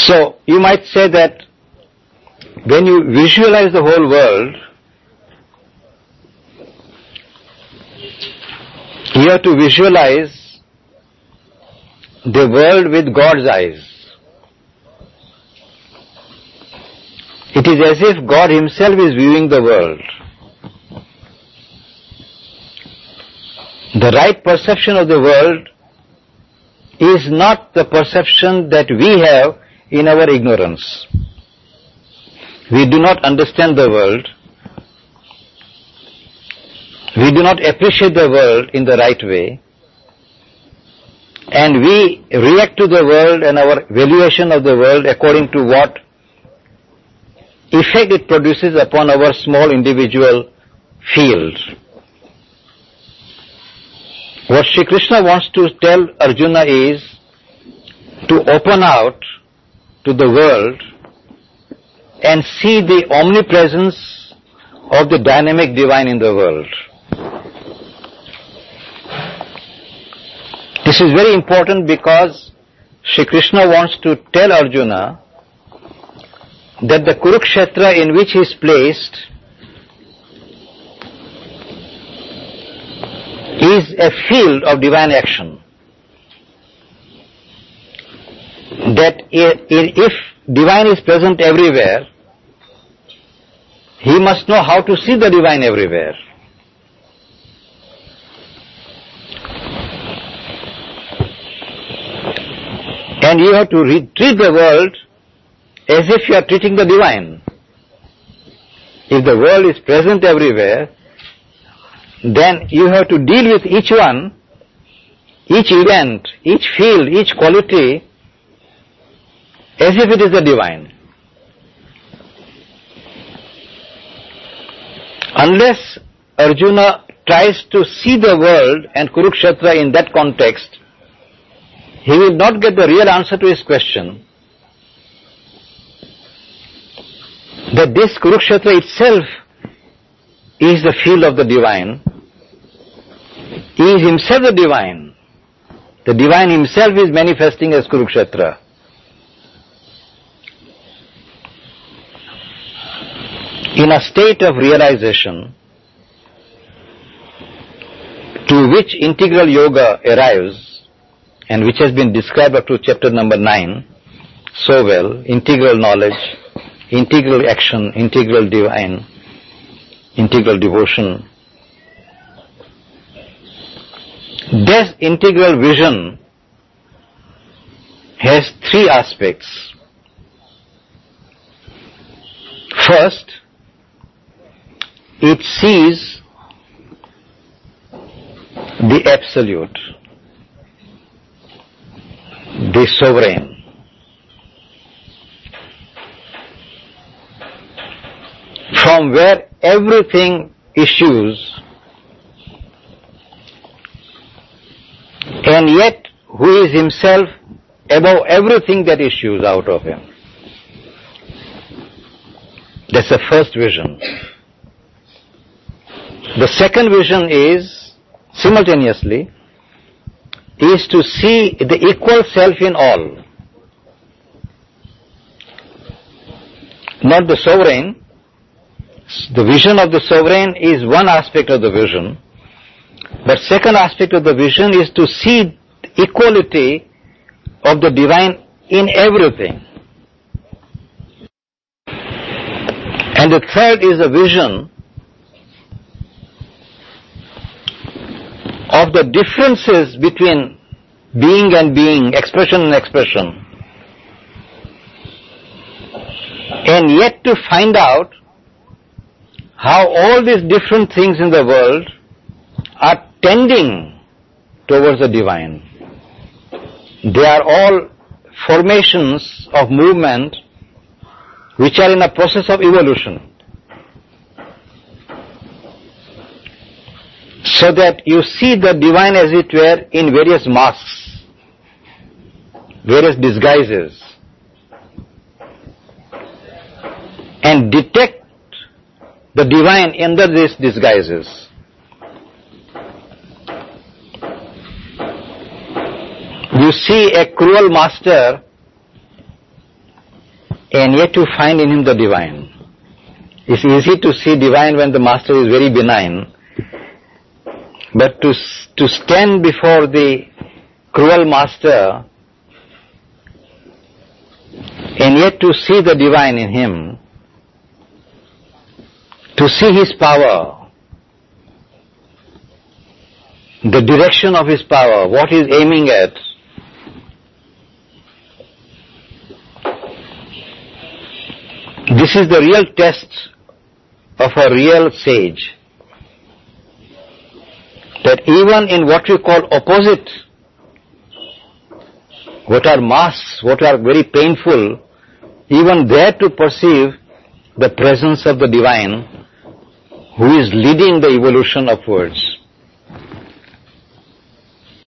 So you might say that when you visualize the whole world, you have to visualize the world with God's eyes. It is as if God Himself is viewing the world. The right perception of the world is not the perception that we have in our ignorance. We do not understand the world. We do not appreciate the world in the right way. And we react to the world and our valuation of the world according to what effect it produces upon our small individual field. What Sri Krishna wants to tell Arjuna is to open out to the world and see the omnipresence of the dynamic divine in the world. This is very important because Sri Krishna wants to tell Arjuna that the Kurukshetra in which he is placed is a field of divine action. That if divine is present everywhere, he must know how to see the divine everywhere. And you have to treat the world as if you are treating the divine. If the world is present everywhere, then you have to deal with each one, each event, each field, each quality as if it is the divine. Unless Arjuna tries to see the world and Kurukshetra in that context, he will not get the real answer to his question. That this Kurukshetra itself is the field of the divine. He is himself the divine. The divine himself is manifesting as Kurukshetra. In a state of realization to which integral yoga arrives and which has been described up to chapter number 9 so well, integral knowledge, integral action, integral divine, integral devotion. This integral vision has three aspects. First, it sees the absolute, the sovereign. From where everything issues, and yet who is himself above everything that issues out of him. That's the first vision. The second vision is, simultaneously, is to see the equal self in all. Not the sovereign. The vision of the sovereign is one aspect of the vision, but second aspect of the vision is to see equality of the divine in everything. And the third is a vision of the differences between being and being, expression and expression, and yet to find out how all these different things in the world are tending towards the divine. They are all formations of movement which are in a process of evolution. So that you see the divine, as it were, in various masks, various disguises, and detect the divine under these disguises. You see a cruel master and yet to find in him the divine. It's easy to see divine when the master is very benign, but to stand before the cruel master and yet to see the divine in him, to see his power, the direction of his power, what he is aiming at, this is the real test of a real sage. That even in what we call opposite, what are masks, what are very painful, even there to perceive the presence of the divine who is leading the evolution upwards.